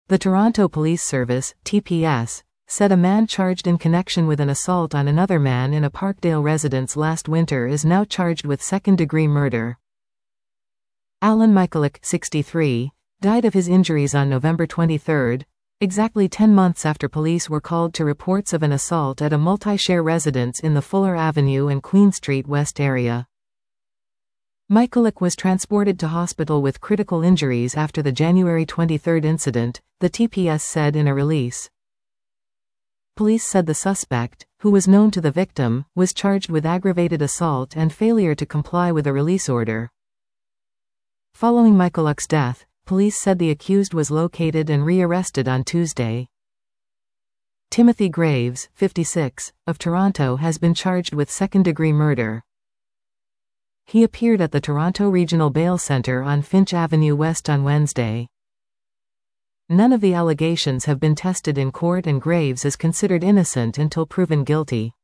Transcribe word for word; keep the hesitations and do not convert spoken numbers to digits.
The Toronto Police Service, T P S, said a man charged in connection with an assault on another man in a Parkdale residence last winter is now charged with second-degree murder. Alan Michalak, sixty-three, died of his injuries on November twenty-third, exactly ten months after police were called to reports of an assault at a multi-share residence in the Fuller Avenue and Queen Street West area. Michalak was transported to hospital with critical injuries after the January twenty-third incident, the T P S said in a release. Police said the suspect, who was known to the victim, was charged with aggravated assault and failure to comply with a release order. Following Michalak's death, police said the accused was located and re-arrested on Tuesday. Timothy Graves, fifty-six, of Toronto has been charged with second-degree murder. He appeared at the Toronto Regional Bail Centre on Finch Avenue West on Wednesday. None of the allegations have been tested in court and Graves is considered innocent until proven guilty.